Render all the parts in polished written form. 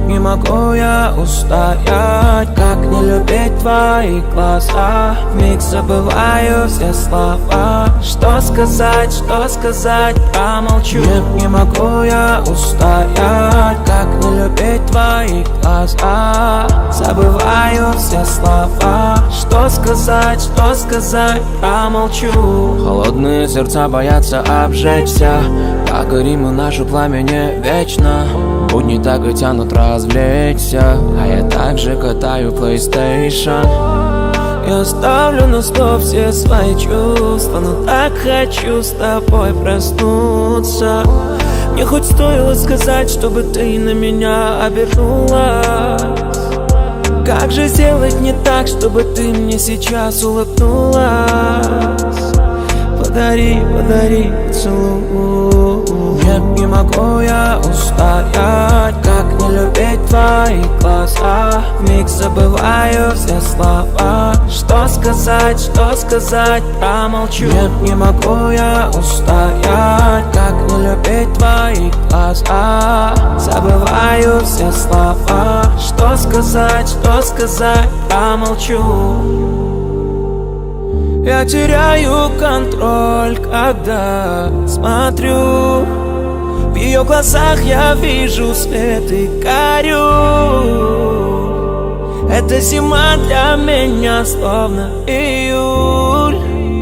не могу я устоять, как не любить твои глаза. Вмиг забываю все слова. Что сказать, промолчу. Нет, не могу я устоять, как не любить твои глаза. Забываю все слова. Что сказать, промолчу. Холодные сердца боятся обжечься, как горим и наше пламя не вечно. Будни так и тянут развлечься, а я также катаю PlayStation. Я оставлю на стоп все свои чувства, но так хочу с тобой проснуться. Мне хоть стоило сказать, чтобы ты на меня обернулась. Как же сделать не так, чтобы ты мне сейчас улыбнулась? Подари поцелуй. Нет, не могу я устоять, как не любить твои глаза. Вмиг забываю все слова. Что сказать, промолчу. Нет, не могу я устоять, как не любить твои глаза. Забываю все слова. Что сказать, промолчу. Я теряю контроль, когда смотрю. В ее глазах я вижу свет и горю. Эта зима для меня словно июль.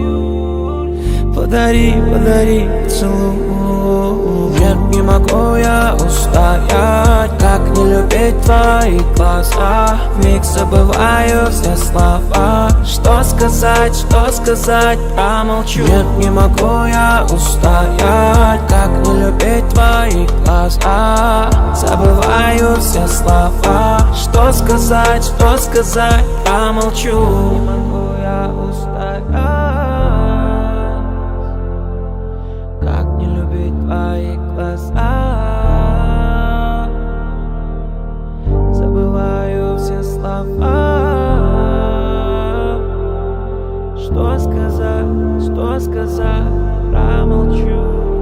Подари поцелуй. Нет, не могу я устоять, как не любить твои глаза. Вмиг забываю все слова. Что сказать, промолчу. Нет, не могу я устоять, как не любить твои глаза. Забываю все слова. Что сказать, промолчу. Не могу я устоять, как не любить твои глаза. Забываю все слова. Что сказать, промолчу.